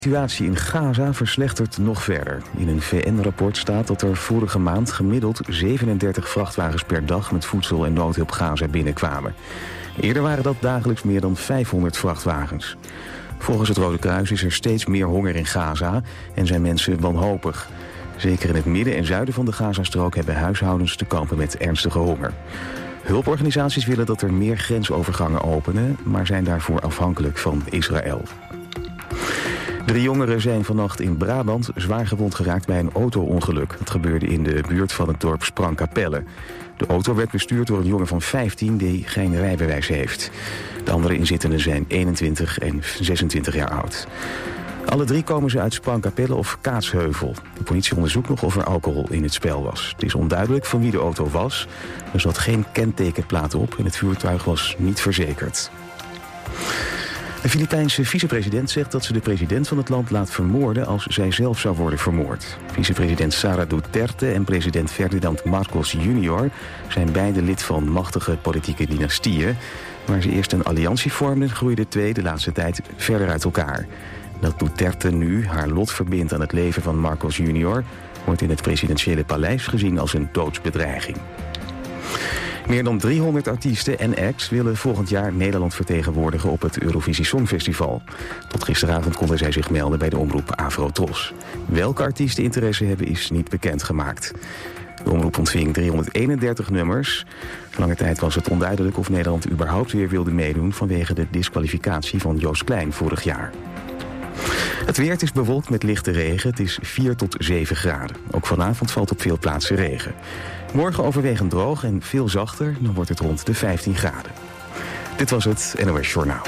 De situatie in Gaza verslechtert nog verder. In een VN-rapport staat dat er vorige maand gemiddeld 37 vrachtwagens per dag met voedsel en noodhulp Gaza binnenkwamen. Eerder waren dat dagelijks meer dan 500 vrachtwagens. Volgens het Rode Kruis is er steeds meer honger in Gaza en zijn mensen wanhopig. Zeker in het midden en zuiden van de Gazastrook hebben huishoudens te kampen met ernstige honger. Hulporganisaties willen dat er meer grensovergangen openen, maar zijn daarvoor afhankelijk van Israël. 3 jongeren zijn vannacht in Brabant zwaar gewond geraakt bij een auto-ongeluk. Dat gebeurde in de buurt van het dorp Sprangkapelle. De auto werd bestuurd door een jongen van 15 die geen rijbewijs heeft. De andere inzittenden zijn 21 en 26 jaar oud. Alle 3 komen ze uit Sprangkapelle of Kaatsheuvel. De politie onderzoekt nog of er alcohol in het spel was. Het is onduidelijk van wie de auto was. Er zat geen kentekenplaat op en het voertuig was niet verzekerd. De Filipijnse vicepresident zegt dat ze de president van het land laat vermoorden als zij zelf zou worden vermoord. Vicepresident Sara Duterte en president Ferdinand Marcos Jr. zijn beide lid van machtige politieke dynastieën. Waar ze eerst een alliantie vormden, groeiden de twee de laatste tijd verder uit elkaar. Dat Duterte nu haar lot verbindt aan het leven van Marcos Jr. wordt in het presidentiële paleis gezien als een doodsbedreiging. Meer dan 300 artiesten en acts willen volgend jaar Nederland vertegenwoordigen op het Eurovisie Songfestival. Tot gisteravond konden zij zich melden bij de omroep Afro-Tros. Welke artiesten interesse hebben is niet bekendgemaakt. De omroep ontving 331 nummers. Lange tijd was het onduidelijk of Nederland überhaupt weer wilde meedoen vanwege de disqualificatie van Joost Klein vorig jaar. Het weer is bewolkt met lichte regen. Het is 4 tot 7 graden. Ook vanavond valt op veel plaatsen regen. Morgen overwegend droog en veel zachter. Dan wordt het rond de 15 graden. Dit was het NOS Journaal.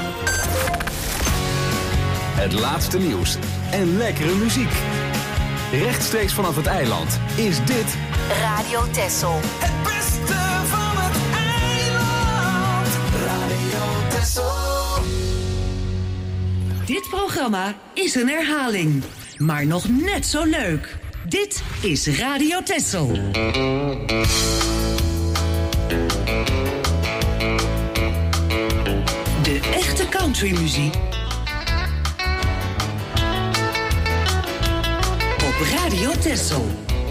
Het laatste nieuws en lekkere muziek. Rechtstreeks vanaf het eiland is dit Radio Texel. Het beste van het eiland. Radio Texel. Dit programma is een herhaling, maar nog net zo leuk. Dit is Radio Texel. De echte countrymuziek op Radio Texel.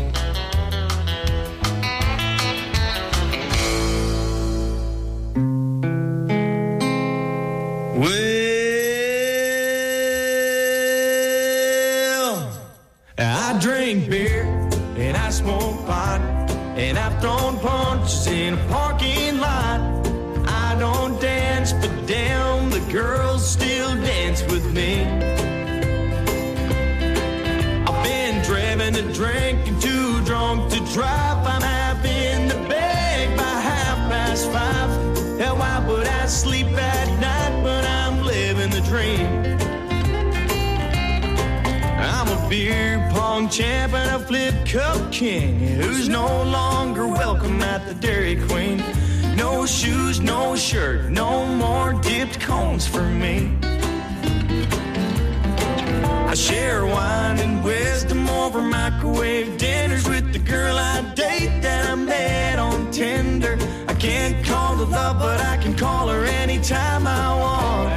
I drink beer and I smoke pot and I've thrown punches in a parking lot. I don't dance, but damn, the girls still dance with me. I've been driving to drink and too drunk to drive. I'm half in the bag by 5:30. Hell, why would I sleep at night when I'm living the dream? I'm a beer pong champ and a flip cup king who's no longer welcome at the Dairy Queen. No shoes, no shirt, no more dipped cones for me. I share wine and wisdom over microwave dinners with the girl I date that I met on Tinder. I can't call it love, but I can call her anytime I want.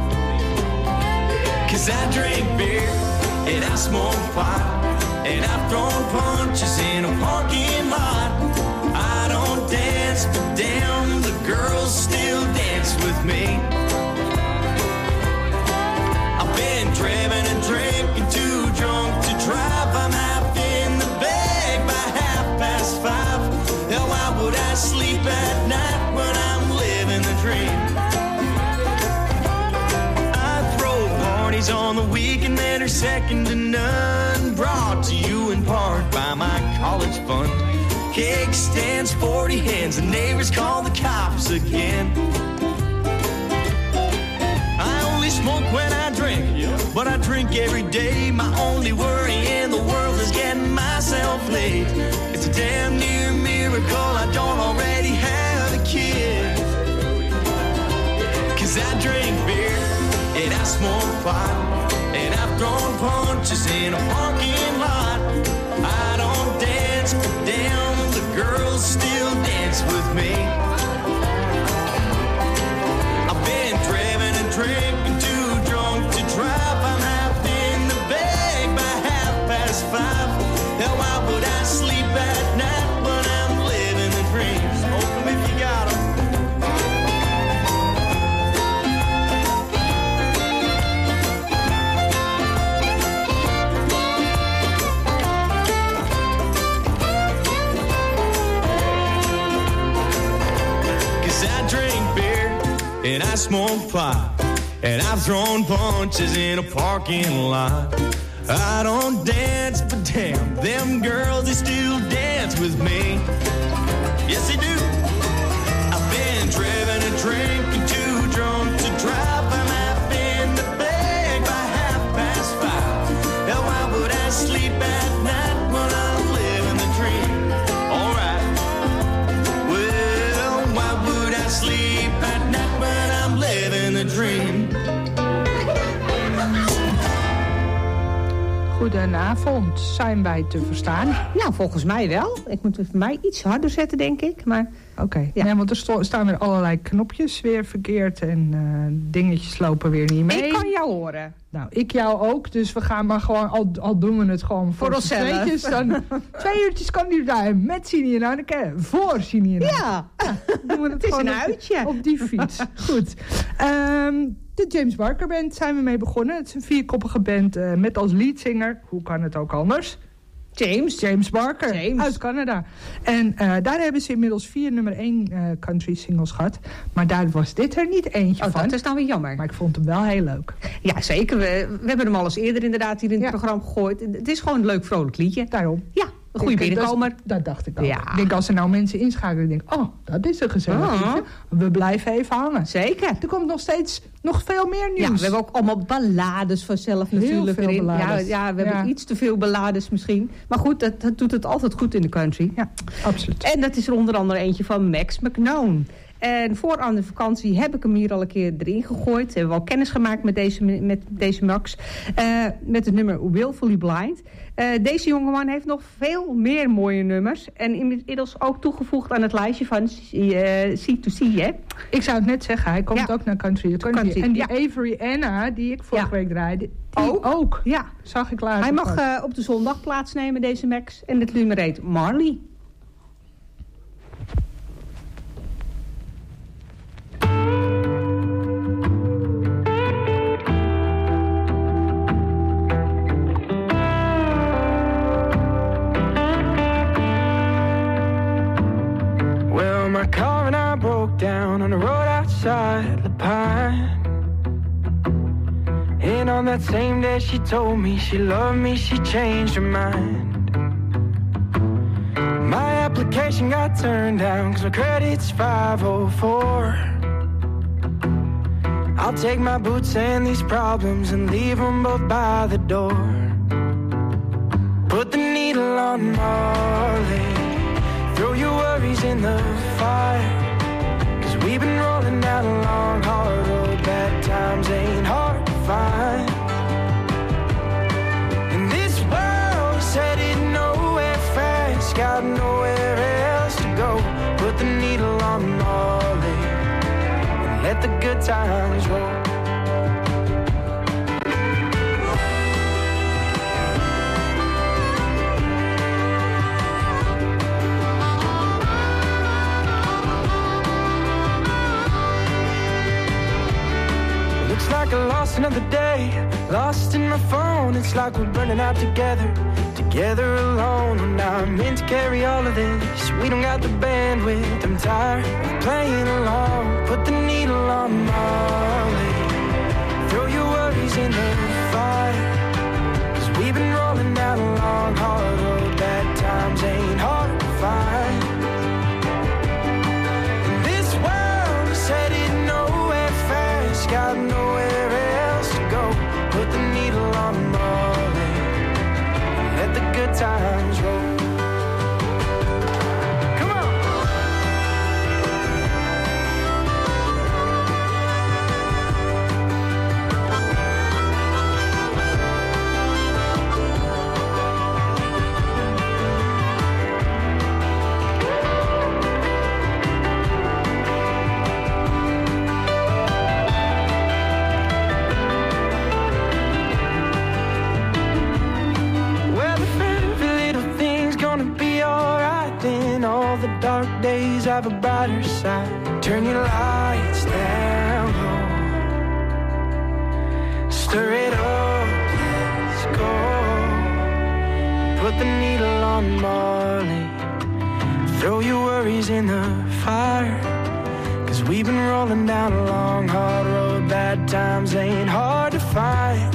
'Cause I drink beer and I smoke pot, and I've thrown punches in a parking lot. I don't dance, but damn, the girls still dance with me. I've been driving and drinking, too drunk to drive. I'm half in the bag by 5:30. Hell, why would I sleep at night when I'm living the dream? Parties on the weekend that are second to none. Brought to you in part by my college fund. Cake stands, 40 hands, and neighbors call the cops again. I only smoke when I drink, but I drink every day. My only worry in the world is getting myself laid. It's a damn near miracle I don't already have a kid. 'Cause I drink beer and I smoke pot, and I've thrown punches in a parking lot. I don't dance, but damn, the girls still dance with me. I've been driving and drinking, too drunk to drive. I'm half in the I smoke pot, and I've thrown punches in a parking lot. I don't dance, but damn, them girls, they still dance with me. Yes, they do. I've been driven and drinking, too drunk to drive. I'm half in the bag by 5:30. Now why would I sleep at night when I'm living the dream? Alright. Well, why would I sleep at night when I'm living the dream? Goedenavond, zijn wij te verstaan? Nou, volgens mij wel. Ik moet het voor mij iets harder zetten, denk ik. Maar Oké, ja. Nee, want er staan weer allerlei knopjes weer verkeerd en dingetjes lopen weer niet mee. Ik kan jou horen. Nou, ik jou ook, dus we gaan maar gewoon, al doen we het gewoon voor onszelf. tweetjes, dan 2 uurtjes kan die daar met Sini en Anneke, voor Sini en Anneke. Ja, Doen we het is gewoon een uitje. op die fiets. Goed. De James Barker Band zijn we mee begonnen. Het is een 4-koppige band met als leadzanger, hoe kan het ook anders? James Barker uit Canada. En daar hebben ze inmiddels 4 nummer 1 country singles gehad. Maar daar was dit er niet eentje van. Dat is nou weer jammer. Maar ik vond hem wel heel leuk. Ja, zeker. We hebben hem al eens eerder inderdaad hier in het programma gegooid. Het is gewoon een leuk, vrolijk liedje. Daarom. Ja, een goede binnenkomer. Dat dacht ik ook. Ja. Ik denk als er nou mensen inschakelen, denk ik, oh, dat is een gezellig liedje. We blijven even hangen. Zeker. Er komt nog veel meer nieuws. Ja, we hebben ook allemaal ballades vanzelf natuurlijk veel erin. ballades. Ja, we hebben iets te veel ballades misschien. Maar goed, dat doet het altijd goed in de country. Ja, absoluut. En dat is er onder andere eentje van Max McNown. En voor aan de vakantie heb ik hem hier al een keer erin gegooid. Hebben we al kennis gemaakt met deze Max. Met het nummer Willfully Blind. Deze jongeman heeft nog veel meer mooie nummers. En inmiddels ook toegevoegd aan het lijstje van C2C, hè? Ik zou het net zeggen, hij komt ook naar country. En die Avery Anna, die ik vorige week draaide, die ook. Ja. Zag ik later. Hij mag op de zondag plaatsnemen, deze Max. En dit nummer heet Marley. My car and I broke down on the road outside La Pine. And on that same day she told me she loved me, she changed her mind. My application got turned down cause my credit's 504. I'll take my boots and these problems and leave them both by the door. Put the needle on Marley, throw your worries in the fire. Cause we've been rolling down a long, hard road. Bad times ain't hard to find. And this world said it nowhere fast, got nowhere else to go. Put the needle on Marley and let the good times roll. It's like I lost another day, lost in my phone. It's like we're burning out together, together alone. And now I'm meant to carry all of this. We don't got the bandwidth, I'm tired of playing along. Put the needle on Marley, throw your worries in the fire. Cause we've been rolling down a long, hard road. Bad times ain't hard to find. And this world is headed nowhere fast, got nowhere else to go. Put the needle on Marley, let the good times roll. Come on. All the dark days have a brighter side. Turn your lights down low, stir it up, let's go. Put the needle on Marley, throw your worries in the fire. Cause we've been rolling down a long, hard road. Bad times ain't hard to find.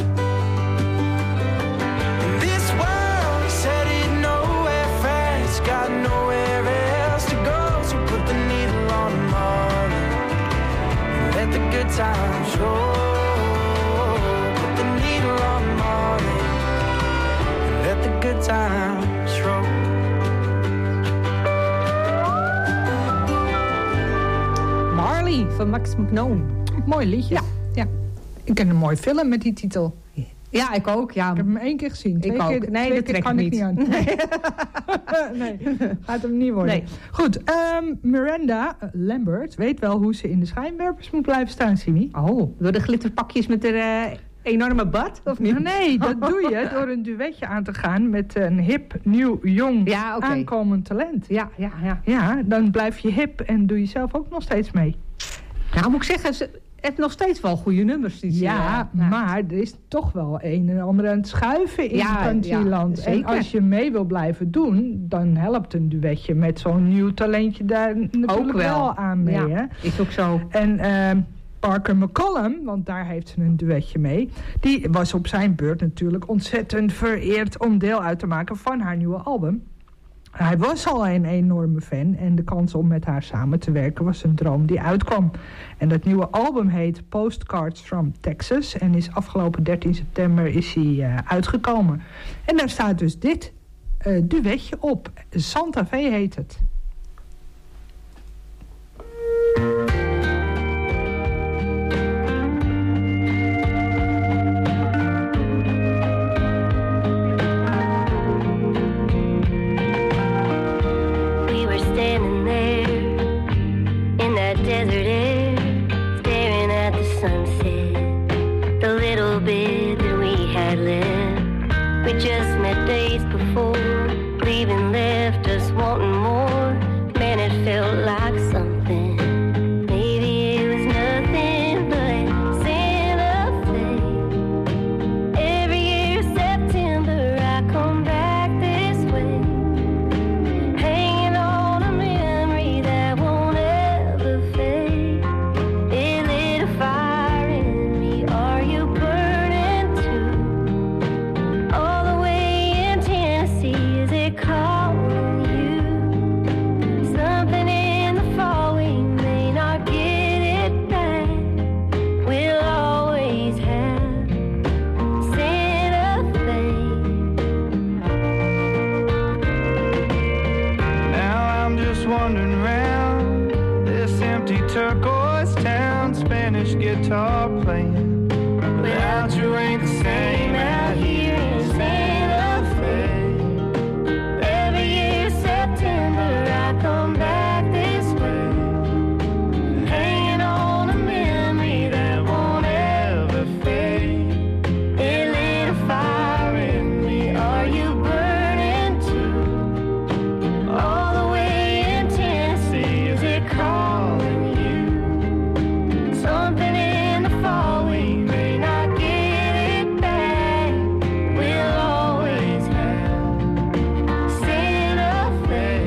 This world is headed nowhere fast, got nowhere else to go. So put the needle on the marlin and let the good times roll. Put the needle on the marlin and let the good times roll. Marley van Max McKnone. Mooi liedje. Ja. Ik ken een mooi film met die titel. Ja, ik ook. Ja. Ik heb hem 1 keer gezien. Ik ook. Nee, dat trek ik niet. Aan. Nee, gaat hem niet worden. Nee. Goed, Miranda Lambert weet wel hoe ze in de schijnwerpers moet blijven staan, Simi. Oh, door de glitterpakjes met de enorme bad, of niet? Nee, dat doe je door een duetje aan te gaan met een hip, nieuw, jong, aankomend talent. Ja, dan blijf je hip en doe je zelf ook nog steeds mee. Nou, moet ik zeggen, ze heeft nog steeds wel goede nummers. Maar er is toch wel een en ander aan het schuiven in countryland. En als je mee wil blijven doen, dan helpt een duetje met zo'n nieuw talentje daar natuurlijk ook wel aan mee. Ja, hè? is ook zo. En Parker McCollum, want daar heeft ze een duetje mee, die was op zijn beurt natuurlijk ontzettend vereerd om deel uit te maken van haar nieuwe album. Hij was al een enorme fan en de kans om met haar samen te werken was een droom die uitkwam. En dat nieuwe album heet Postcards from Texas en is afgelopen 13 september is hij uitgekomen. En daar staat dus dit duetje op. Santa Fe heet het. Desert air, staring at the sunset. The little bit that we had left, we just met days before. Leaving left us wanting more. Man, it felt like something. Maybe it was nothing but Santa Fe. Every year September I come back this way, hanging on a memory that won't ever fade. It lit a fire in me. Are you burning too? All the way in Tennessee, is it calling you? Something in the fall, we may not get it back. We'll always have Santa Fe. Now I'm just wandering around this empty turquoise town, Spanish guitar playing. Without you ain't the same out here in Santa Fe. Every year September I come back this way, hanging on a memory that won't ever fade. It lit a fire in me. Are you burning too? All the way in Tennessee, is it calling you? Something in the fall, we may not get it back. We'll always have Santa Fe.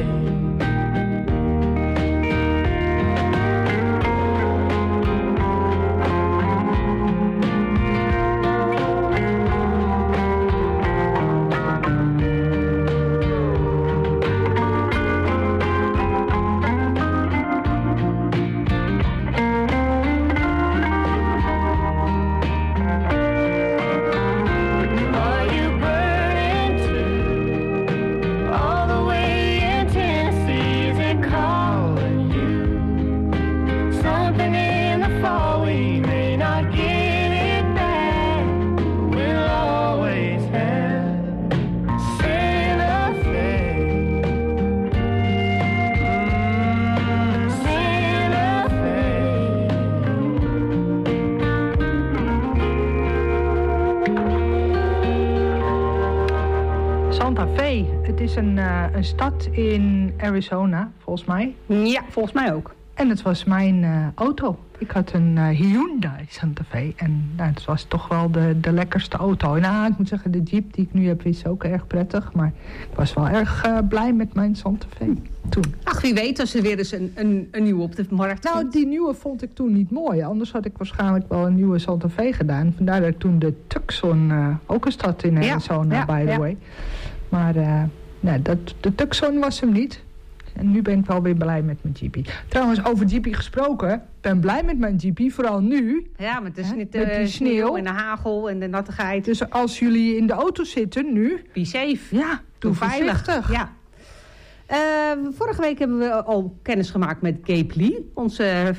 Are you burning too? All the way in Tennessee, is it calling you? Something in the fall, we may not get it back. We'll always have Santa Fe. Santa Fe. Santa Fe, het is een stad in Arizona, volgens mij. Ja, volgens mij ook. En het was mijn auto. Ik had een Hyundai Santa Fe. En dat was toch wel de lekkerste auto. Nou, ik moet zeggen, de Jeep die ik nu heb is ook erg prettig. Maar ik was wel erg blij met mijn Santa Fe toen. Ach, wie weet als er weer eens een nieuwe op de markt komt. Nou, die nieuwe vond ik toen niet mooi. Anders had ik waarschijnlijk wel een nieuwe Santa Fe gedaan. Vandaar dat ik toen de Tucson ook eens had in Arizona, by the way. Maar de Tucson was hem niet. En nu ben ik wel weer blij met mijn Jeepie. Trouwens, over Jeepie gesproken. Ik ben blij met mijn Jeepie, vooral nu. Ja, maar het is niet met die sneeuw en de hagel en de nattigheid. Dus als jullie in de auto zitten nu... Be safe. Ja, doe veilig. Ja. Vorige week hebben we al kennis gemaakt met Gabe Lee. Onze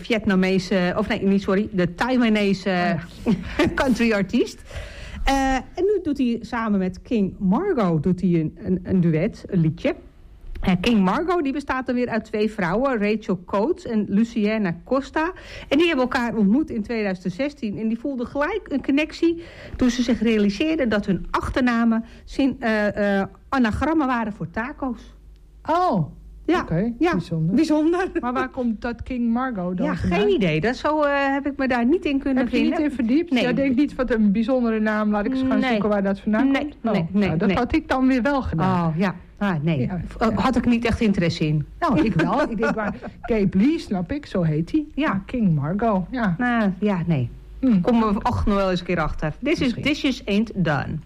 de Taiwanese countryartiest. En nu doet hij samen met King Margot een duet, een liedje. King Margot die bestaat dan weer uit 2 vrouwen, Rachel Coates en Luciana Costa. En die hebben elkaar ontmoet in 2016. En die voelden gelijk een connectie toen ze zich realiseerden dat hun achternamen anagrammen waren voor taco's. Oh, ja. Oké, bijzonder. Maar waar komt dat King Margot dan vandaan? Geen idee. heb ik me daar niet in kunnen vinden. Heb je niet in verdiept? Nee. Jij denkt niet wat een bijzondere naam, laat ik eens gaan zoeken waar dat vandaan komt? Nee. Dat had ik dan weer wel gedaan. Oh, ja. Nee. Had ik niet echt interesse in. Nou, ik wel. Ik denk, Gabe Lee, snap ik, zo heet hij. Ja. King Margot, ja. Nee. Komen we nog wel eens een keer achter. Dishes ain't done.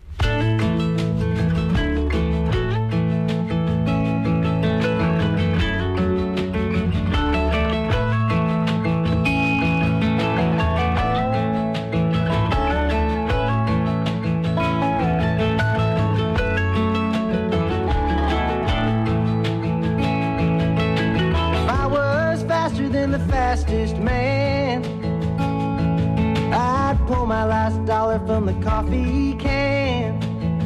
Fastest man, I'd pull my last dollar from the coffee can,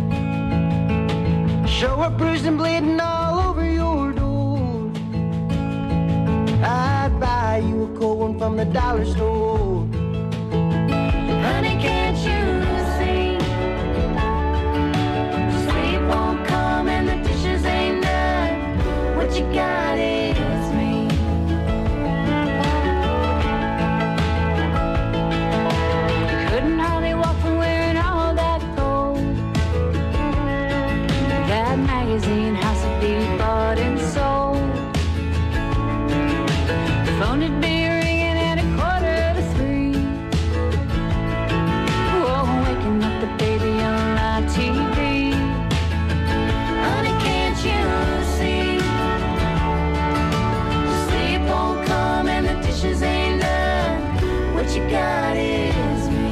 show up bruised and bleeding all over your door. I'd buy you a cold one from the dollar store. Honey, can't you see? Sleep won't come and the dishes ain't done. What you got is me. Magazine has to be bought and sold. The phone would be ringing at 2:45. Oh, waking up the baby on live TV. Honey, can't you see? Sleep won't come and the dishes ain't done. What you got is me.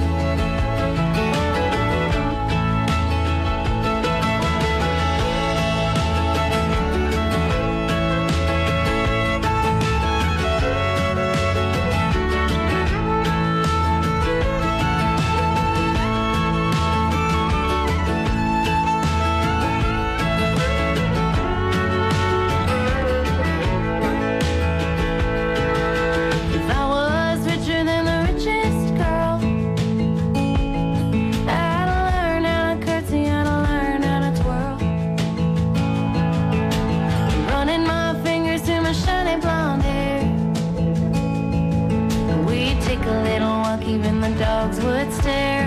Even the dogs would stare.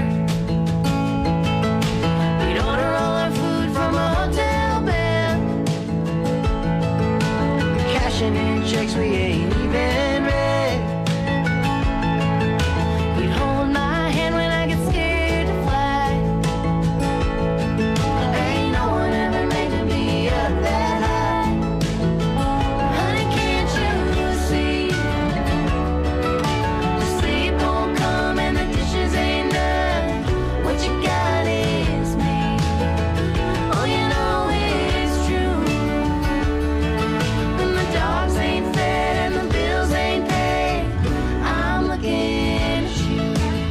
We'd order all our food from a hotel bed, cashing in checks we ain't even read. We'd hold my hand when I get scared to fly. Ain't no one ever making me up that high. Honey, can't you see? What you got is me. Oh, you know it's true. When the dogs ain't fed and the bills ain't paid, I'm looking at you.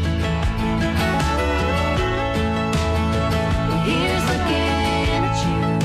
Here's looking at you.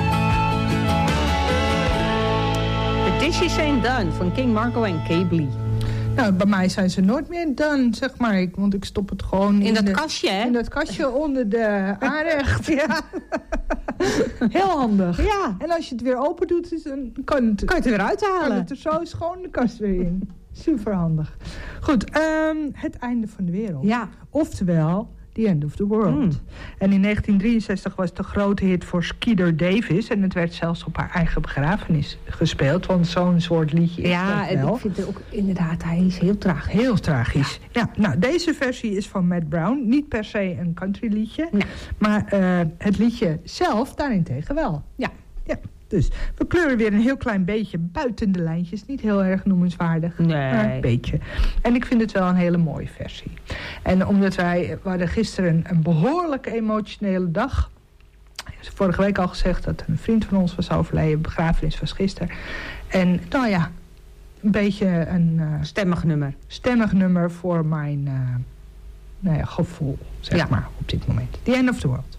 The Dishes Ain't Done van King Margot en Gabe Lee. Nou, bij mij zijn ze nooit meer done, zeg maar. Want ik stop het gewoon in dat kastje, hè? In dat kastje onder de aanrecht. Ja. Heel handig. Ja. En als je het weer open doet, dan kan je het er weer uithalen. Kan het er zo schoon de kast weer in. Superhandig. Goed, het einde van de wereld. Ja. Oftewel, The End of the World. En in 1963 was het de grote hit voor Skeeter Davis. En het werd zelfs op haar eigen begrafenis gespeeld. Want zo'n soort liedje is ja, dat wel. en ik vind het ook inderdaad, hij is heel tragisch. Heel tragisch. Ja, nou, deze versie is van Matt Brown. Niet per se een country liedje. Nee. Maar het liedje zelf daarentegen wel. Ja. Dus we kleuren weer een heel klein beetje buiten de lijntjes. Niet heel erg noemenswaardig, Nee. maar een beetje. En ik vind het wel een hele mooie versie. En omdat we hadden gisteren een behoorlijk emotionele dag. Vorige week al gezegd dat een vriend van ons was overleden. Begrafenis was gisteren. En nou ja, een beetje een stemmig nummer voor mijn gevoel, zeg maar, op dit moment. The End of the World.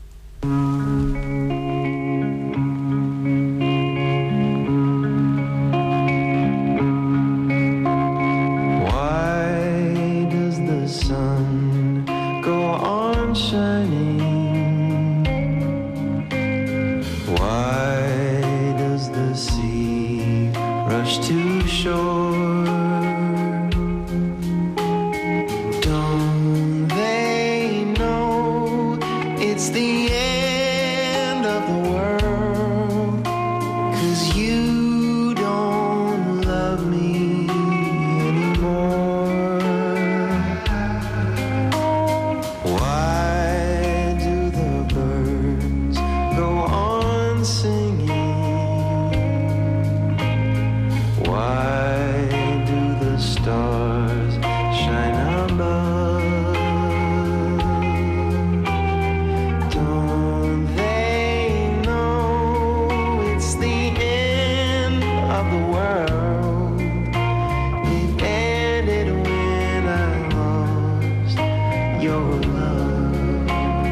Sun go on shining? Why does the sea rush to shore? Don't they know it's the end of the world? 'Cause you don't love me anymore. Why do the birds go on singing? Why do the stars shine above? Don't they know it's the end of the world? It ended when I lost your love.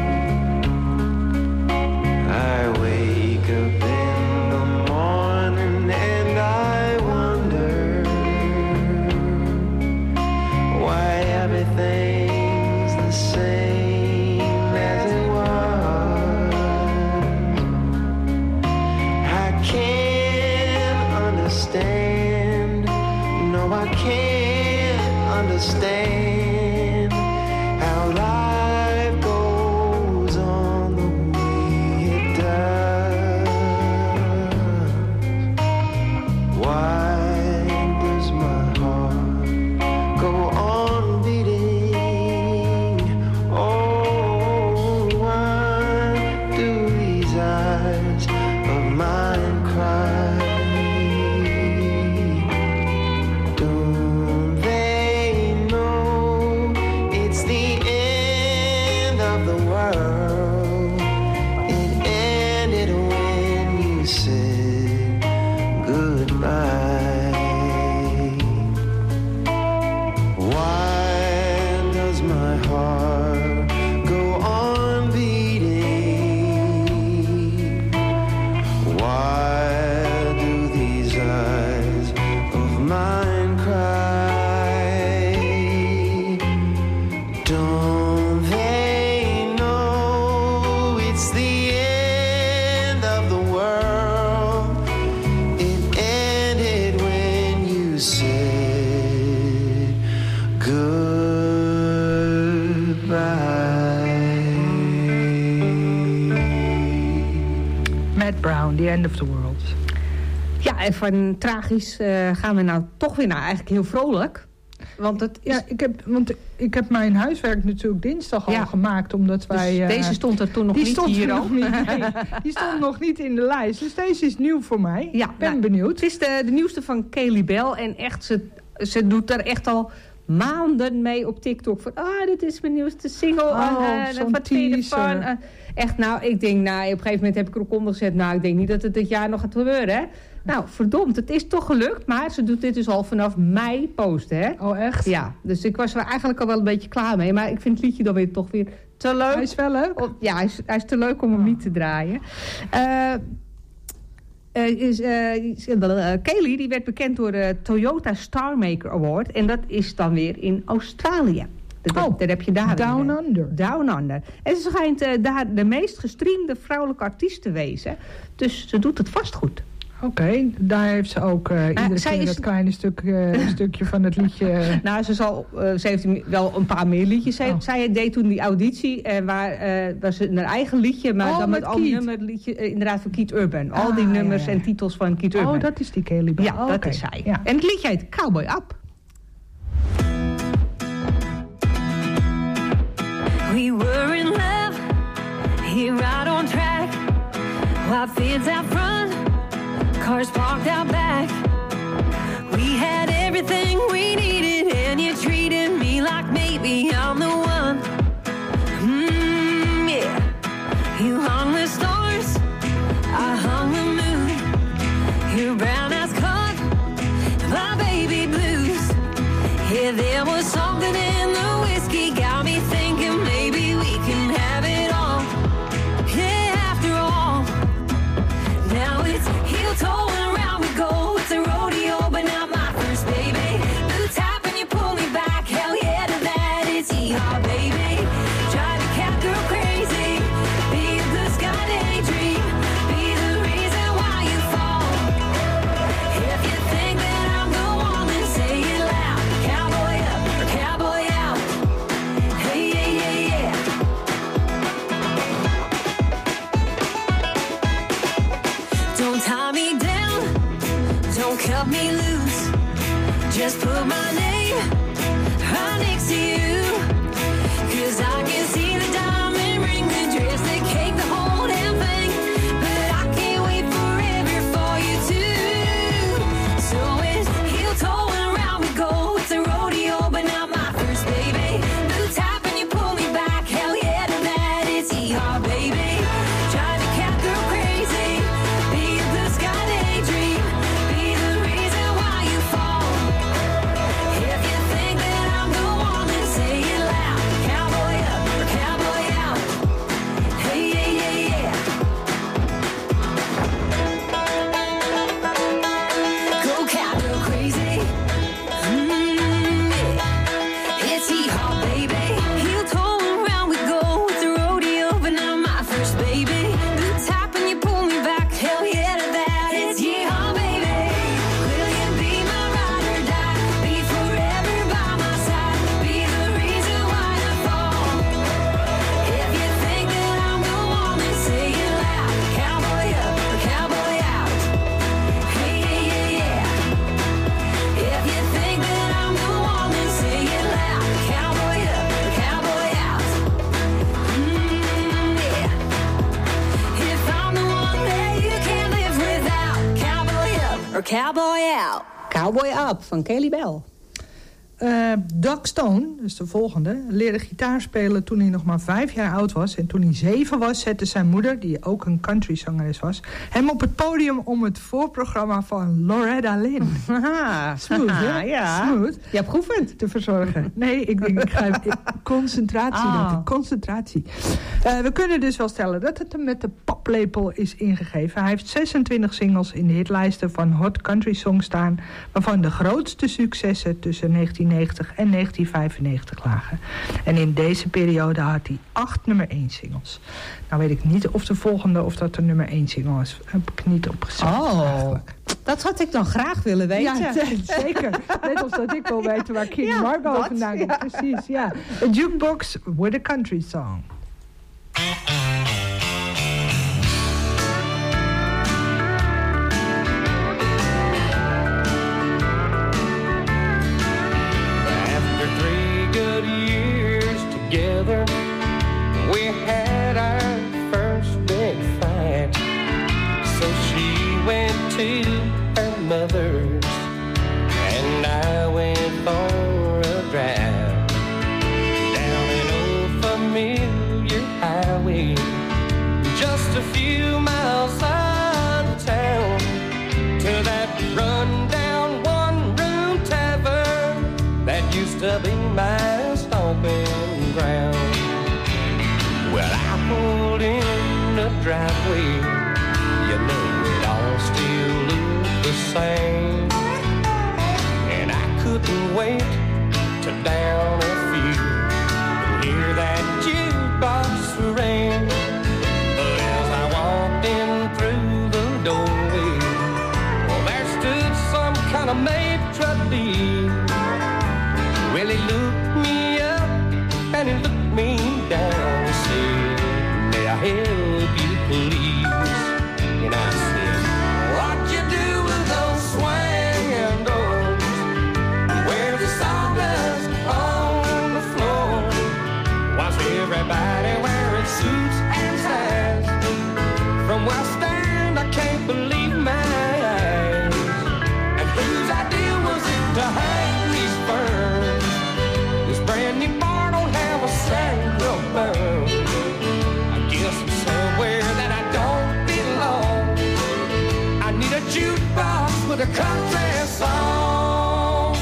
I wake up in the morning and I wonder why everything's the same as it was. I can't understand, no I can't understand how life goes on the way it does. Why does my heart go on beating? Oh, why do these eyes of mine cry? Don't they know it's the end of the world? It ended when you said goodbye. Why does my heart go on beating? Why do these eyes of mine cry? Don't they know it's the end of the world? It ended when you said goodbye. Matt Brown, The End of the World. Ja, en van tragisch gaan we nou toch weer naar eigenlijk heel vrolijk. Want het is... Ja, ik heb mijn huiswerk natuurlijk dinsdag al gemaakt, omdat wij... Dus deze stond er toen nog niet hier al. Die stond nog niet in de lijst. Dus deze is nieuw voor mij. Ja, ben benieuwd. Het is de nieuwste van Kaylee Bell. En echt, ze doet er echt al maanden mee op TikTok. Van, dit is mijn nieuwste single. Zo'n teaser. Echt, nou, ik denk, op een gegeven moment heb ik er ook onder gezet. Nou, ik denk niet dat het dit jaar nog gaat gebeuren, hè. Nou, verdomd, het is toch gelukt. Maar ze doet dit dus al vanaf mei posten, hè. Oh, echt? Ja, dus ik was er eigenlijk al wel een beetje klaar mee. Maar ik vind het liedje dan weer toch weer te leuk. Hij is wel leuk? Ja, hij is te leuk om hem niet te draaien. Kaylee, die werd bekend door de Toyota Star Maker Award. En dat is dan weer in Australië. Daar heb je daar Down Under. Down Under. En ze schijnt daar de meest gestreamde vrouwelijke artiest te wezen. Dus ze doet het vast goed. Oké, daar heeft ze ook iedere keer dat kleine stukje van het liedje... Nou, ze heeft wel een paar meer liedjes. Zij deed toen die auditie waar ze een eigen liedje... maar dan met al nummerliedje inderdaad van Keith Urban. Al die nummers en titels van Keith Urban. Oh, dat is die Kelly Bell. Ja, dat is zij. Ja. En het liedje heet Cowboy Up. We were in love, here right on track. White fields out front, cars parked out back. We had everything we needed, and you treated me like maybe I'm the one. Yeah. You hung the stars, I hung the moon. Your brown eyes caught my baby blues. Yeah, there was something in the whiskey, got me thinking maybe we can have it all. Yeah, after all. Now it's heel toe and around we go. It's a rodeo, but not my first baby. Blue tap and you pull me back. Hell yeah to that, it's hee-haw, baby. Drive a cat girl crazy. Be a blue sky daydream. Be the reason why you fall. If you think that I'm the one, then say it loud. Cowboy up or cowboy out. Hey, yeah, yeah, yeah. Don't tie me down, don't cut me loose. Just put my name right next to you. 'Cause I can see the diamond ring, the dress, the cake, the whole damn thing. But I can't wait forever for you too. So it's heel toe and around we go. It's a rodeo, but not my first baby. Blue tap and you pull me back. Hell yeah to that, it's hee-haw, baby. Drive a cat girl crazy. Be a blue sky daydream. Be the reason why you fall. If you think that I'm the one, then say it loud. Cowboy up or cowboy out. Hey, yeah, yeah, yeah. Go cowgirl crazy. Yeah. It's hee-haw, baby. Heel toe around we go. It's a rodeo, but not my first baby. Blue tap and you pull me back. Hell yeah to that. It's hee-haw, baby. Will you be my ride or die? Be forever by my side. Be the reason why I fall. If you think that I'm the one, then say it loud. Cowboy up or cowboy out. Hey, yeah, yeah, yeah. If you think that I'm the one, then say it loud. Cowboy up or cowboy out. Yeah. If I'm the one that you can't live without. Cowboy up or cowboy out. Cowboy Up van Kelly Bell. Doug Stone, dus de volgende, leerde gitaar spelen toen hij nog maar 5 jaar oud was. En toen hij 7 was, zette zijn moeder, die ook een countryzangeres was, hem op het podium om het voorprogramma van Loretta Lynn. Smooth, hè? Ja. Smooth. Je hebt geoefend. Te verzorgen. Nee, ik ga concentratie. Concentratie. We kunnen dus wel stellen dat het hem met de paplepel is ingegeven. Hij heeft 26 singles in de hitlijsten van Hot Country Songs staan, waarvan de grootste successen tussen 1990 en 1995 lagen. En in deze periode had hij 8 nummer 1 singles. Nou weet ik niet of de volgende of dat de nummer 1 single is. Heb ik niet opgezet. Eigenlijk. Dat had ik dan graag willen weten. Ja, zeker. Net als dat ik wil weten waar King Margot vandaan komt. Ja. Precies, ja. A jukebox with a country song. Together, we had our first big fight. So she went to her mother's, and I went for a drive down an old familiar highway, just a few miles out of town, to that rundown one-room tavern that used to be my stomping ground. Well, I pulled in the driveway, you know it all still looked the same, and I couldn't wait to down a few and hear that jukebox ring. But as I walked in through the doorway, help you please? And I said, what you do with those swinging doors, where the sawdust on the floor, watch everybody wearing suits and ties. From where I stand, I can't believe my eyes. And whose idea was it to hang these ferns? This brand new bar don't have a single burn. I guess I'm somewhere that I don't belong. I need a jukebox with a country song.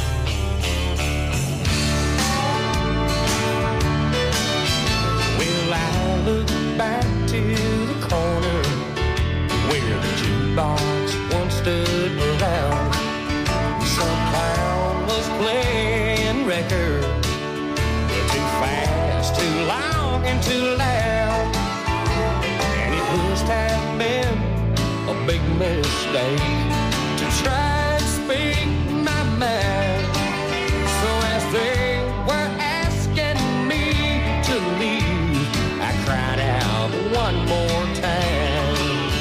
Well, I look back to the corner where the jukebox once stood around. Some clown was playing record, too fast, too long, and too loud. And it must have been a big mistake to try and speak my mind. So as they were asking me to leave, I cried out one more time.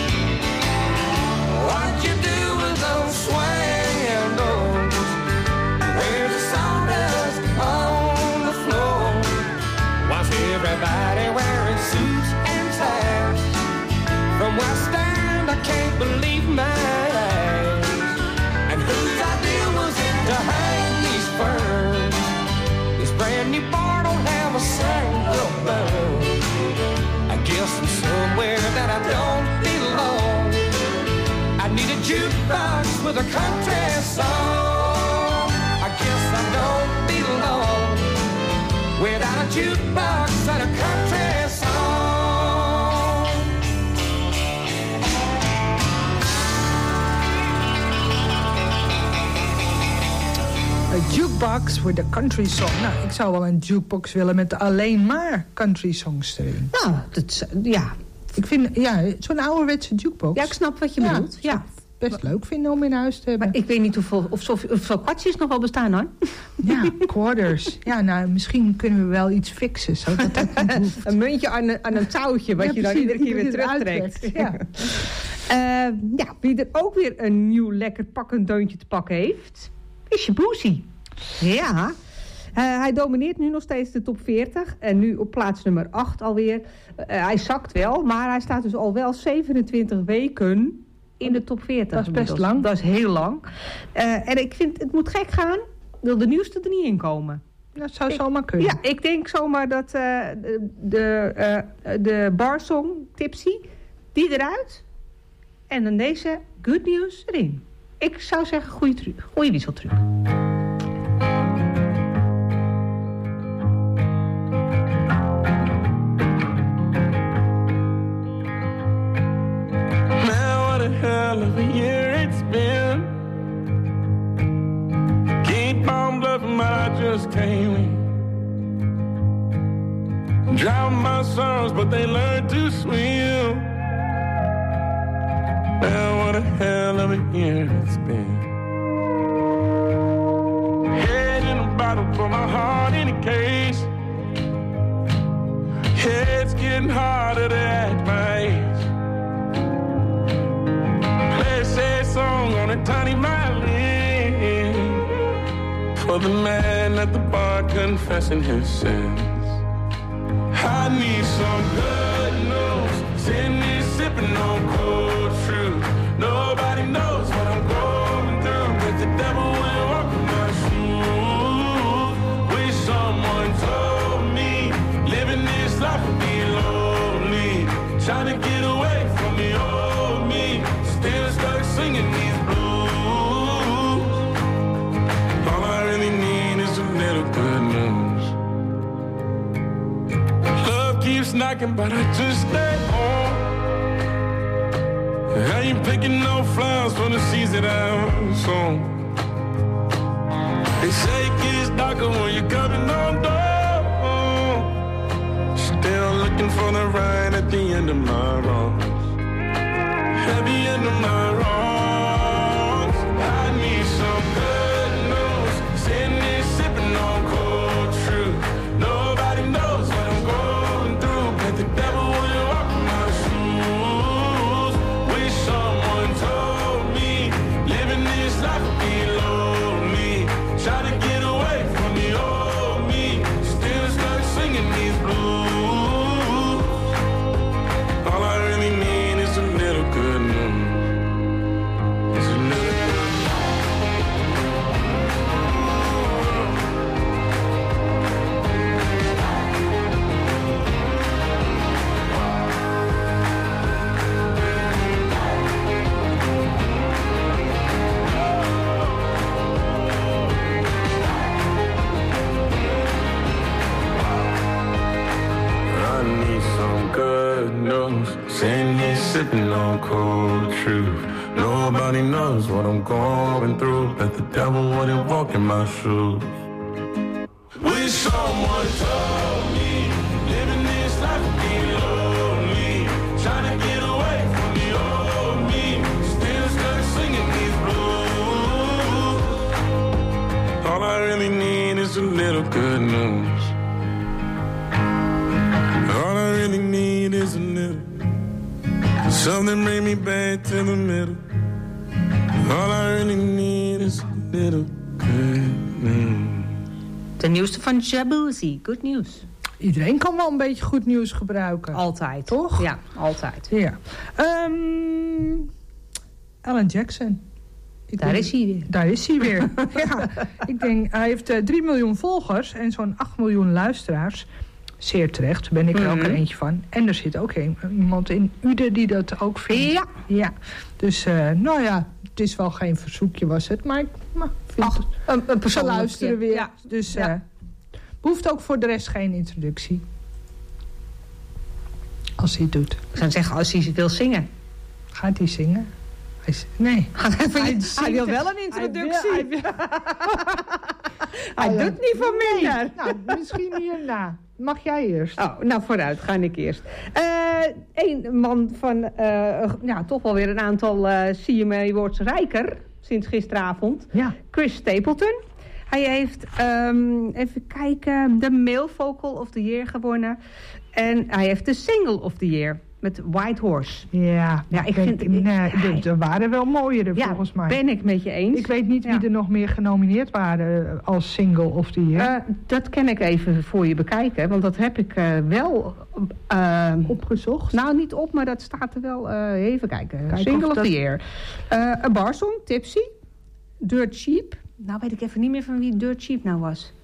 What you do with those swinging doors, where's the sawdust on the floor, watch everybody wearing suits and ties. From where I stand, I can't believe my eyes. And whose idea was it to hang these ferns? This brand new bar don't have a single burn. I guess I'm somewhere that I don't belong. I need a jukebox with a country song. I guess I don't belong without a jukebox and a country song. A jukebox with a country song. Nou, ik zou wel een jukebox willen met alleen maar country songs erin. Nou, dat, ja. Ik vind, ja, zo'n ouderwetse jukebox. Ja, ik snap wat je bedoelt. Ja. Best leuk vinden om in huis te hebben. Maar ik weet niet of kwartjes nog wel bestaan, hoor. Ja, quarters. Ja, nou, misschien kunnen we wel iets fixen. Zodat dat niet hoeft. Een muntje aan een touwtje, wat Ja, je dan precies, iedere keer weer dat je terugtrekt. Ja. Ja, wie er ook weer een nieuw lekker pakkend deuntje te pakken heeft, is Shaboozey. Ja. Hij domineert nu nog steeds de top 40. En nu op plaats nummer 8 alweer. Hij zakt wel, maar hij staat dus al wel 27 weken in de top 40. Dat is best lang. Dat is heel lang. En ik vind, het moet gek gaan, wil de nieuwste er niet in komen. Dat zou zomaar kunnen. Ja, ik denk zomaar dat de barsong Tipsy, die eruit. En dan deze Good News erin. Ik zou zeggen, goede wisseltruc. Hell of a year it's been. Keep on bluffing, but I just can't win. Drown my sons, but they learn to swim. Now what a hell of a year it's been. Head in a bottle, put my heart in a case. It's getting harder to act my age. Say song on a tiny violin for the man at the bar confessing his sins. I need some good news. Send me sipping on cold truth. Nobody knows what I'm going through, but the devil will walk in my shoes. Wish someone told me living this life would be lonely. Trying to get away from the old me. Still stuck singing these blues. All I really need is a little good news. Love keeps knocking, but I just stay home. I ain't picking no flowers for the seeds that I've sown. They say it gets darker when you're coming on door. Still looking for the right at the end of my wrongs. At the end of my wrongs, I need some good news. Sitting here sipping on cold truth. Nobody knows what I'm going through, but the devil will walk Sitting here sipping on cold truth. Nobody knows what I'm going through. Bet the devil wouldn't walk in my shoes. Wish someone told me living this life would be lonely. Trying to get away from the old me. Still stuck singing these blues. All I really need is a little good news. All I really need is a little. Something bring me back to the middle. All I really need is a little good news. De nieuwste van Jabouzi, good news. Iedereen kan wel een beetje goed nieuws gebruiken. Altijd. Toch? Ja, altijd. Ja. Alan Jackson. Daar is hij weer. Daar is hij weer. Ja, ik denk, hij heeft 3 miljoen volgers en zo'n 8 miljoen luisteraars. Zeer terecht, ben ik er ook er eentje van. En er zit ook iemand in Uden die dat ook vindt. Ja. Dus, nou ja, het is wel geen verzoekje was het, maar ik vind een persoon luisteren weer. Ja. Dus behoeft ook voor de rest geen introductie. Als hij het doet. Ik zou zeggen, als hij wil zingen. Gaat hij zingen? Nee. Hij wil wel een introductie. Hij doet niet van minder. Nou, misschien hierna. Mag jij eerst? Oh, nou vooruit, ga ik eerst. Een man van toch wel weer een aantal CMA Awards rijker sinds gisteravond. Ja. Chris Stapleton. Hij heeft, even kijken, de Male Vocal of the Year gewonnen. En hij heeft de Single of the Year met White Horse. Ja, ik vind er waren wel mooiere volgens mij. Ben ik met je eens. Ik weet niet wie er nog meer genomineerd waren als Single of the Year. Dat kan ik even voor je bekijken, want dat heb ik wel opgezocht. Nou, niet op, maar dat staat er wel. Even kijken. Single of the Year. A Bar Song, Tipsy. Dirt Cheap. Nou weet ik even niet meer van wie Dirt Cheap nou was.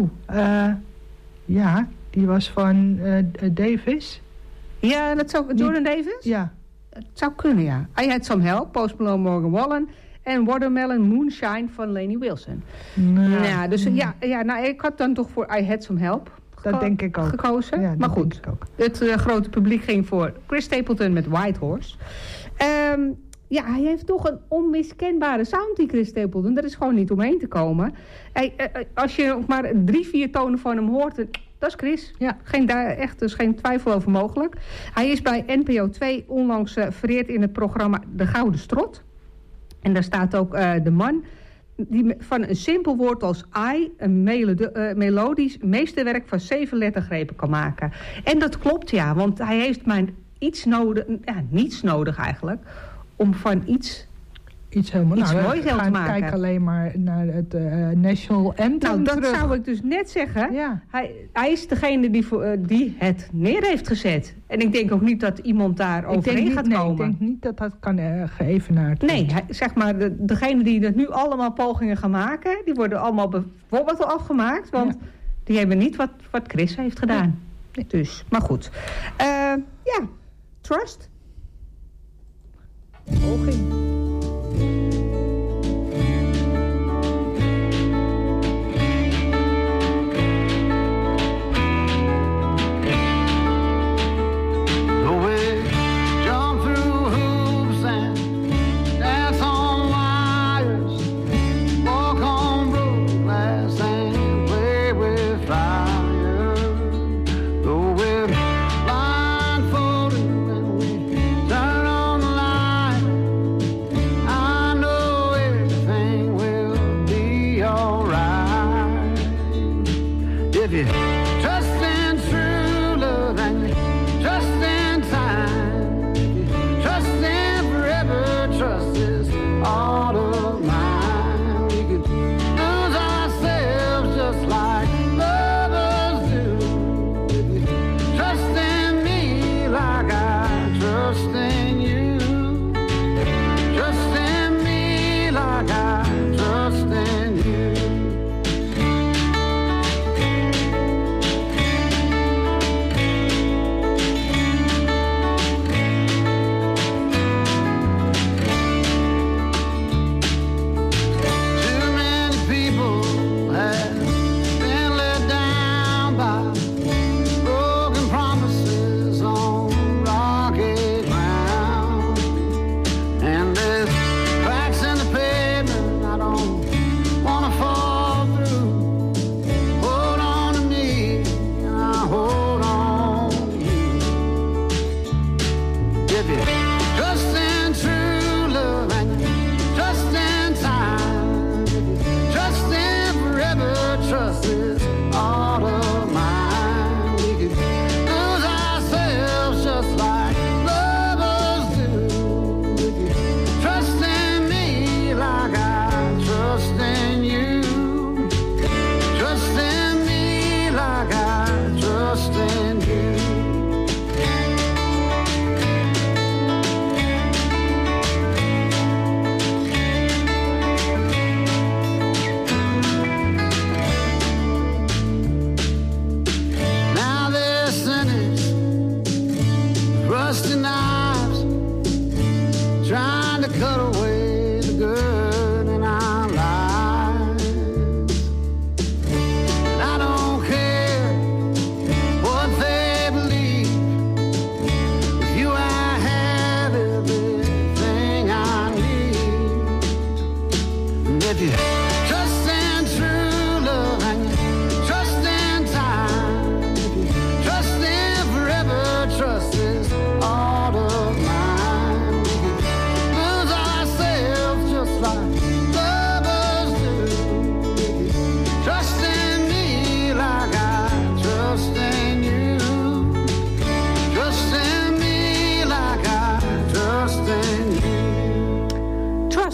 Ja, die was van Davis. Ja, dat zou Jordan Davis? Ja. Het zou kunnen, ja. I Had Some Help, Post Malone, Morgan Wallen. En Watermelon Moonshine van Lainey Wilson. Nou, dus nou, ik had dan toch voor I Had Some Help dat denk ik ook. gekozen. Ja, maar goed, het grote publiek ging voor Chris Stapleton met White Horse. Hij heeft toch een onmiskenbare sound, die Chris Stapleton. Daar is gewoon niet omheen te komen. Als je maar 3-4 tonen van hem hoort, dat is Chris. Ja. Dus geen twijfel over mogelijk. Hij is bij NPO 2 onlangs vereerd in het programma De Gouden Strot. En daar staat ook de man die van een simpel woord als I een melodisch meesterwerk van 7 lettergrepen kan maken. En dat klopt, ja, want hij heeft maar niets nodig eigenlijk, om van iets helemaal moois te maken. Kijk alleen maar naar het National Anthem. Nou, dat terug. zou ik dus net zeggen. Ja. Hij is degene die het neer heeft gezet. En ik denk ook niet dat iemand daar overheen gaat komen. Ik denk niet dat kan geëvenaard worden. Nee, zeg maar, degene die er nu allemaal pogingen gaan maken, die worden allemaal bijvoorbeeld al afgemaakt. Want die hebben niet wat Chris heeft gedaan. Nee. Dus, maar goed. Trust. Poging.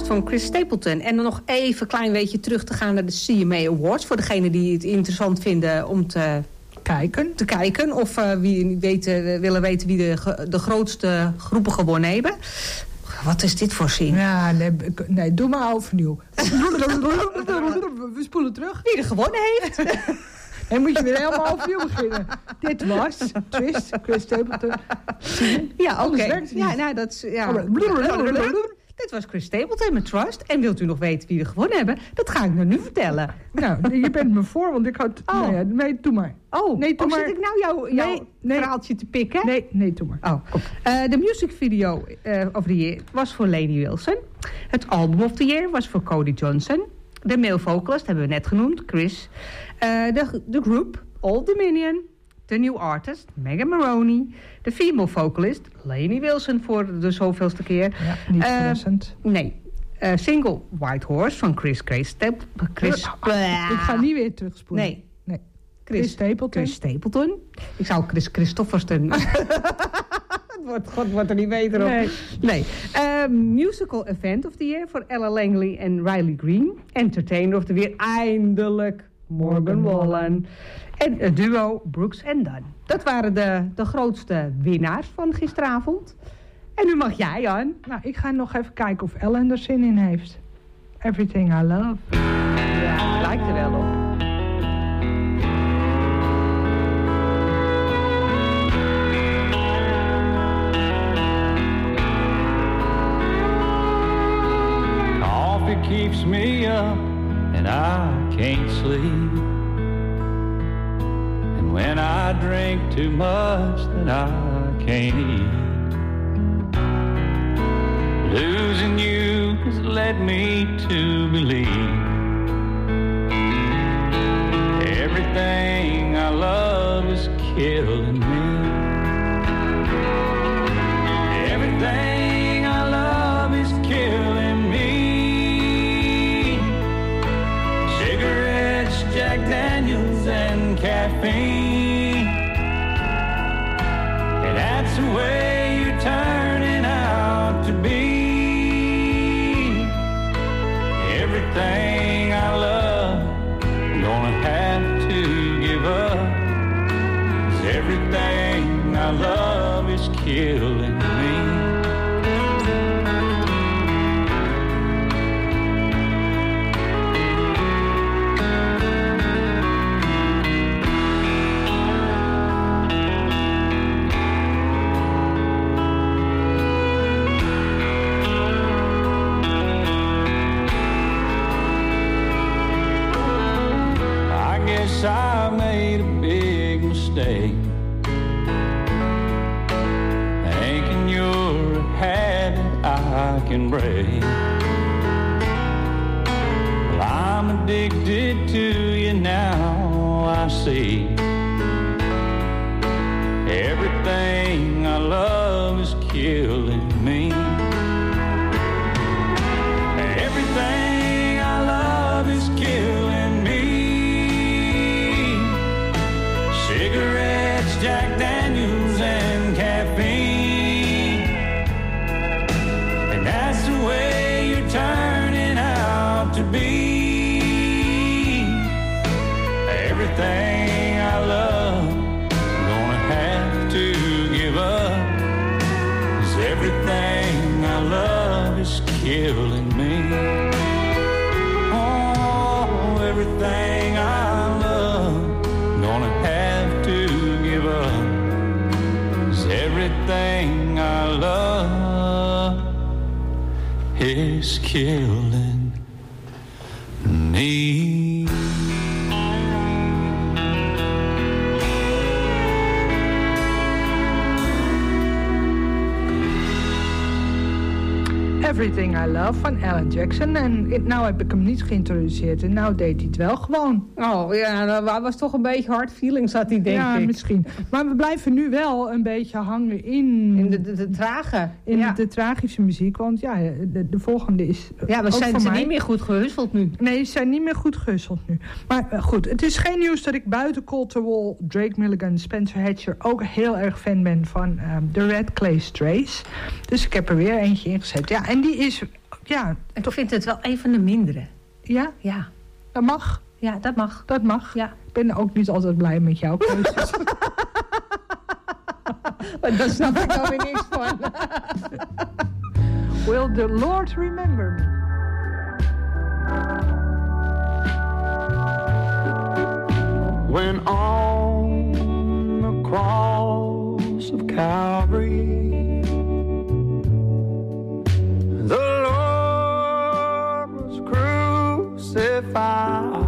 van Chris Stapleton. En dan nog even een klein beetje terug te gaan naar de CMA Awards. Voor degenen die het interessant vinden om te kijken. Of willen weten wie de grootste groepen gewonnen hebben. Wat is dit voor zin? Ja, nee, doe maar overnieuw. We spoelen terug. Wie er gewonnen heeft. En moet je weer helemaal overnieuw beginnen. Dit was Twist, Chris Stapleton. Ja, oké. Ja, nou, dat is... Ja. Dit was Chris Stapleton met Trust. En wilt u nog weten wie er gewonnen hebben? Dat ga ik nu vertellen. Nou, je bent me voor, want ik had... Oh. Nou ja, nee, doe maar. Oh, nee, doe maar. Zit ik nou jouw verhaaltje te pikken? Nee, doe maar. Oh. De music video of the year was voor Lainey Wilson. Het album of the year was voor Cody Johnson. De male vocalist hebben we net genoemd, Chris. De group, Old Dominion. De new artist, Megan Maroney. De female vocalist, Lainey Wilson voor de zoveelste keer. Ja, niet verrassend. Nee. Single White Horse van Chris Ik ga niet weer terugspoelen. Nee. Chris Stapleton. Ik zou Chris Christofferson... Het wordt er niet beter op. Nee. Musical Event of the Year voor Ella Langley en Riley Green. Entertainer of the Year, eindelijk Morgan Wallen. En het duo Brooks and Dunn. Dat waren de grootste winnaars van gisteravond. En nu mag jij, Jan. Nou, ik ga nog even kijken of Ellen er zin in heeft. Everything I Love. Ja, lijkt er wel op. Coffee keeps me up and I can't sleep. And when I drink too much, then I can't eat. Losing you has led me to believe everything I love is killing me. Everything I love is killing me. Cigarettes, Jack Daniels, and caffeine. And that's the way you're turning out to be. Everything I love, I'm gonna have to give up. 'Cause everything I love is killing me. I made a big mistake, thinking you're a habit I can break. Well, I'm addicted to you now, I see. Everything I love is killing me. Everything I love is killing me. Cigarettes, Jack Daniels, and caffeine. And that's the way you're turning out to be. Everything I love, I'm gonna have to give up. 'Cause everything I love is killing me. Oh, everything I love, I'm gonna have to give up. 'Cause everything I love is killing me. Everything I Love van Alan Jackson. En nou heb ik hem niet geïntroduceerd. En nou deed hij het wel gewoon. Oh ja, dat was toch een beetje hard feelings had hij, denk ik. Ja, misschien. Maar we blijven nu wel een beetje hangen in de trage. De tragische muziek. Want ja, de volgende is ja, we zijn niet meer goed gehusseld nu. Nee, ze zijn niet meer goed gehusseld nu. Maar goed, het is geen nieuws dat ik buiten Colter Wall, Drake Milligan, Spencer Hatcher ook heel erg fan ben van The Red Clay Strays. Dus ik heb er weer eentje ingezet. Ja, en die is Ja. Ik vind het wel een van de mindere. Ja? Ja. Dat mag. Ja, dat mag. Dat mag. Ja. Ik ben ook niet altijd blij met jouw keuzes. Daar snap ik dan weer niks van. Will the Lord remember me? When on the cross of Calvary, the Lord was crucified.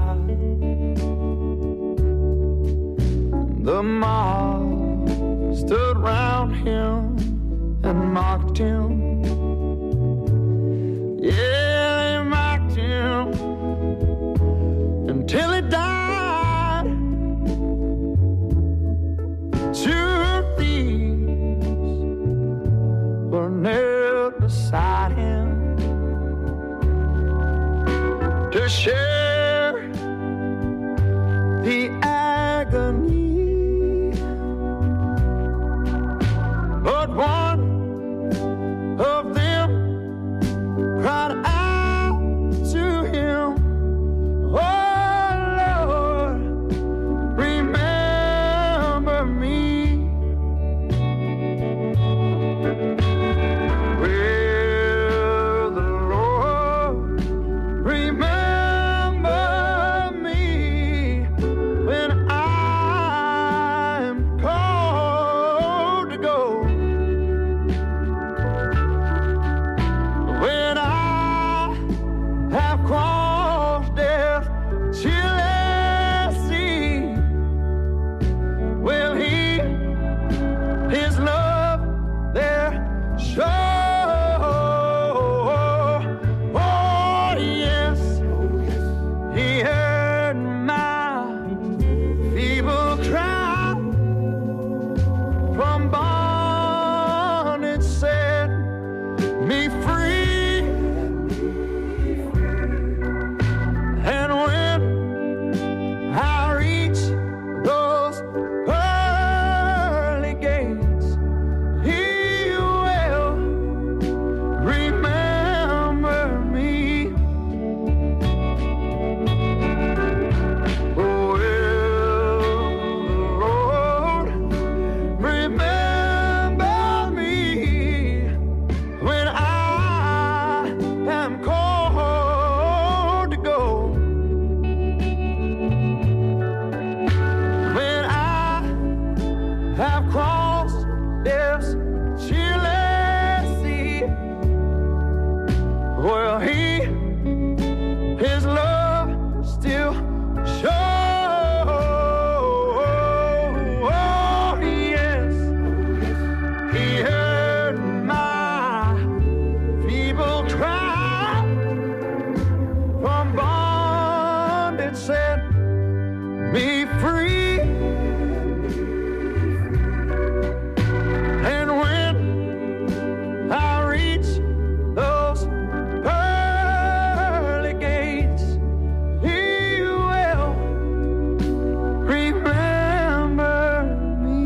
The mob stood round him and mocked him. Yeah, they mocked him until he died. Two thieves were nailed beside him to share the agony. But one of them cried out to him, "Oh Lord, remember me." Will the Lord remember me when I'm called to go? When I have crossed death, till sea, will he his love there show? Oh yes, he heard my feeble cry, from bondage set me free. And when I reach those pearly gates, he will remember me. Will the Lord remember me when I am called to go? When I have crossed death's chilly sea, will he his love still show? Oh yes, he heard my feeble cry, from bondage set me free. And when I reach those pearly gates, he will remember me.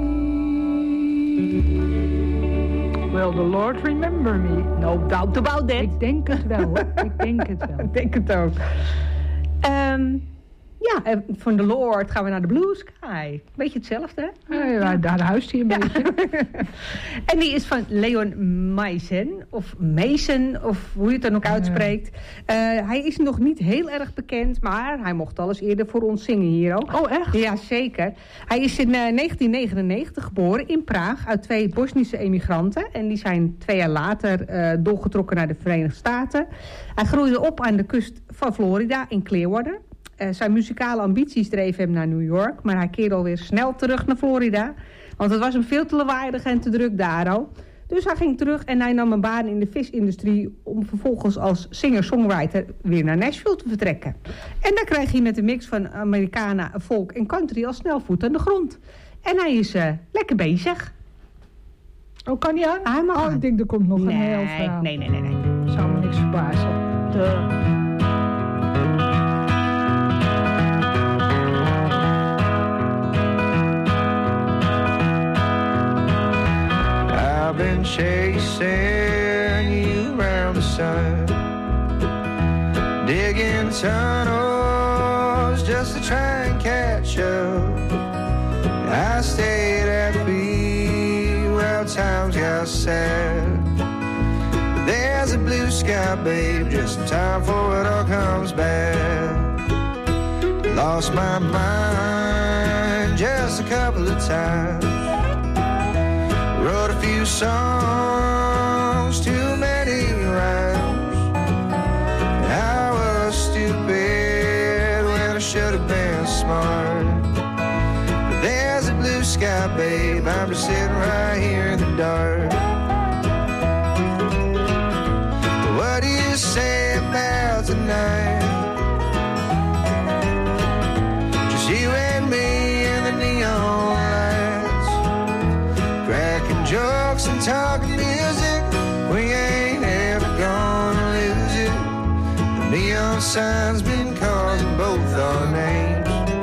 Will the Lord remember me? No doubt about that. Ik denk het wel. Ik denk het wel. Ik denk het ook. Ja, van The Lord gaan we naar de Blue Sky. Beetje hetzelfde, hè? Ja, daar huist hij een beetje. En die is van Leon Meissen, of Mason, of hoe je het dan ook uitspreekt. Hij is nog niet heel erg bekend, maar hij mocht al eens eerder voor ons zingen hier ook. Oh, echt? Ja, zeker. Hij is in 1999 geboren in Praag uit 2 Bosnische emigranten. En die zijn 2 jaar later doorgetrokken naar de Verenigde Staten. Hij groeide op aan de kust van Florida in Clearwater. Zijn muzikale ambities dreven hem naar New York, maar hij keerde alweer snel terug naar Florida. Want het was hem veel te lawaaiig en te druk daar al. Dus hij ging terug en hij nam een baan in de visindustrie om vervolgens als singer-songwriter weer naar Nashville te vertrekken. En daar kreeg hij met een mix van Americana, folk en country al snel voet aan de grond. En hij is lekker bezig. Oh, kan hij aan? Hij mag aan. Ik denk er komt nog een heel verhaal. Nee. Zou me niks verbazen. I've been chasing you around the sun, digging tunnels just to try and catch up. I stayed happy, well, times got sad. There's a blue sky, babe, just in time for it all comes back. Lost my mind just a couple of times. Wrote a few songs, too many rhymes. I was stupid when I should have been smart. But there's a blue sky, babe, I'm just sitting right here in the dark. What do you say about tonight? Just you and me and the neon lights, cracking jokes and talking music. We ain't ever gonna lose it. The neon sign's been calling both our names.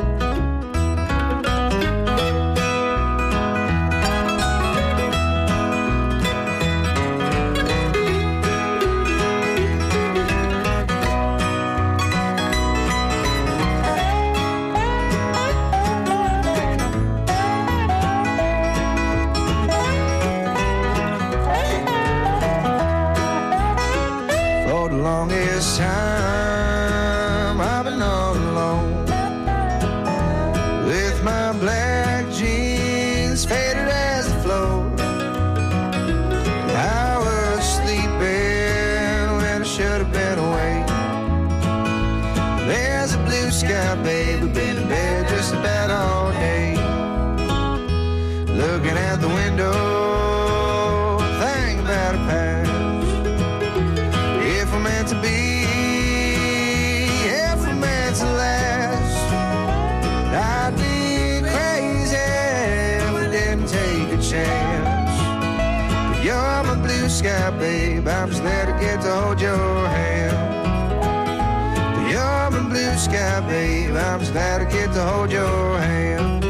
Longest time I've been all alone, with my black jeans faded as the floor. I was sleeping when I should have been awake. There's a blue sky, babe, we've been in bed just about all day, looking out the window, thinking about a past. If we're meant to be, if we're meant to last, I'd be crazy if we didn't take a chance. But you're my blue sky, babe, I'm just there to get to hold your hand. But you're my blue sky, babe, I'm just there to get to hold your hand.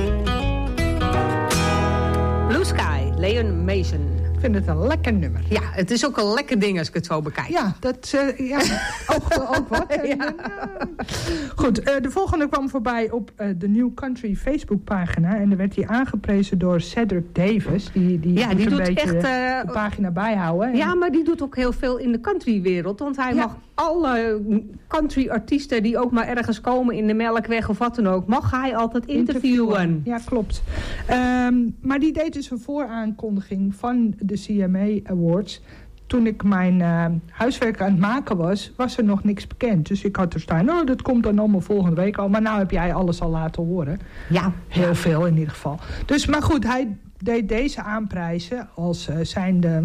Blue Sky, Leon Mason. Ik vind het een lekker nummer. Ja, het is ook een lekker ding als ik het zo bekijk. Ja, dat ook wat. Ja. Goed, de volgende kwam voorbij op de New Country Facebookpagina. En daar werd hij aangeprezen door Cedric Davis. Die doet een doet beetje echt de pagina bijhouden. Ja, maar die doet ook heel veel in de countrywereld. Want hij mag alle country-artiesten die ook maar ergens komen in de Melkweg of wat dan ook, mag hij altijd interviewen. Ja, klopt. Maar die deed dus een vooraankondiging van de CMA Awards. Toen ik mijn huiswerk aan het maken was er nog niks bekend. Dus ik had er staan, dat komt dan allemaal volgende week al. Maar nou heb jij alles al laten horen. Ja. Heel veel in ieder geval. Dus, maar goed, hij deed deze aanprijzen als zijnde,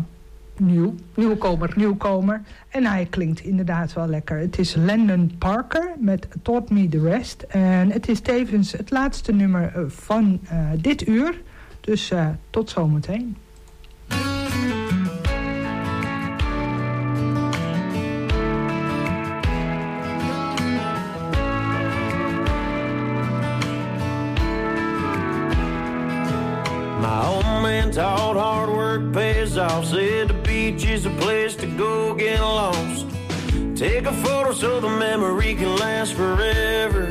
nieuwkomer. En hij klinkt inderdaad wel lekker. Het is Landon Parker met Taught Me The Rest. En het is tevens het laatste nummer van dit uur. Dus tot zometeen. My old man taught hard work pays off. Said the beach is a place to go get lost. Take a photo so the memory can last forever.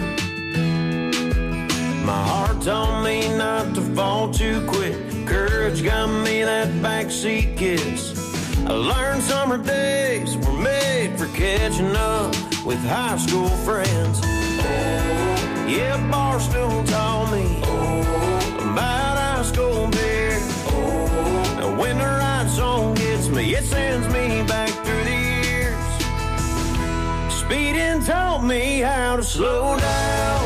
My heart told me not to fall too quick. Courage got me that backseat kiss. I learned summer days were made for catching up with high school friends. Oh, yeah, Barstool taught me about high school beer. Oh, and when the right song gets me, it sends me back through the years. Speeding taught me how to slow down.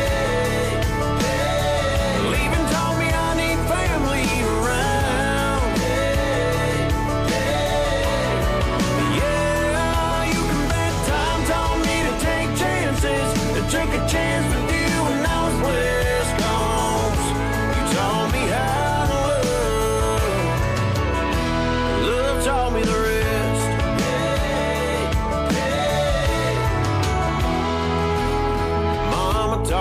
Leaving taught me I need family around. Yeah, you can bet time taught me to take chances. I took a chance with you when I was West Coast. You taught me how to love. Love taught me the rest. Mama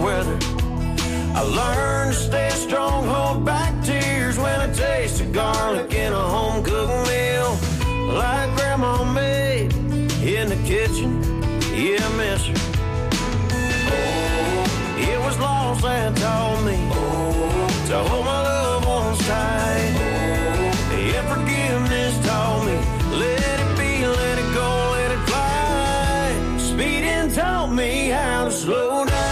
weather. I learned to stay strong, hold back tears when I taste the garlic in a home-cooked meal. Like Grandma made in the kitchen, yeah, I miss her. Oh, it was loss that taught me to hold my loved ones tight. Yeah, forgiveness taught me, let it be, let it go, let it fly. Speeding taught me how to slow down.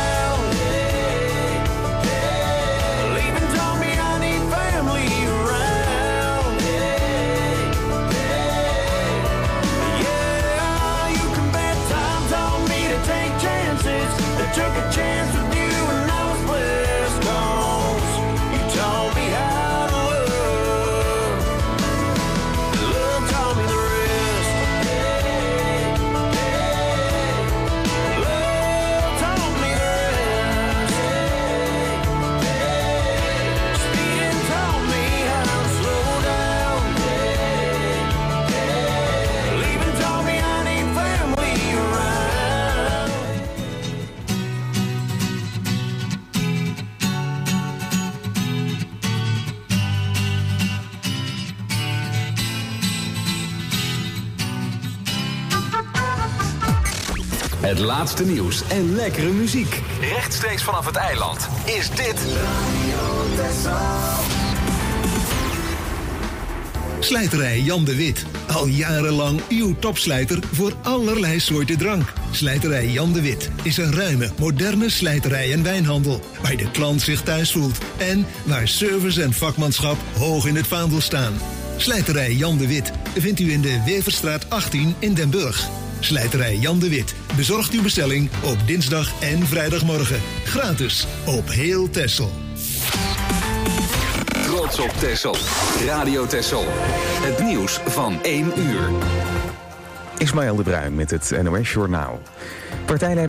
Took a chance with you and I was blessed, 'cause you taught me how to love. Love taught me the rest. Love taught me the rest. Speeding taught me how to slow down. Leaving taught me I need family around. Het laatste nieuws en lekkere muziek. Rechtstreeks vanaf het eiland is dit... Slijterij Jan de Wit. Al jarenlang uw topslijter voor allerlei soorten drank. Slijterij Jan de Wit is een ruime, moderne slijterij en wijnhandel. Waar de klant zich thuis voelt. En waar service en vakmanschap hoog in het vaandel staan. Slijterij Jan de Wit vindt u in de Weverstraat 18 in Den Burg. Slijterij Jan de Wit bezorgt uw bestelling op dinsdag en vrijdagmorgen. Gratis op heel Texel. Trots op Texel. Radio Texel. Het nieuws van 1 uur. Ismaël de Bruin met het NOS Journaal. Partijleider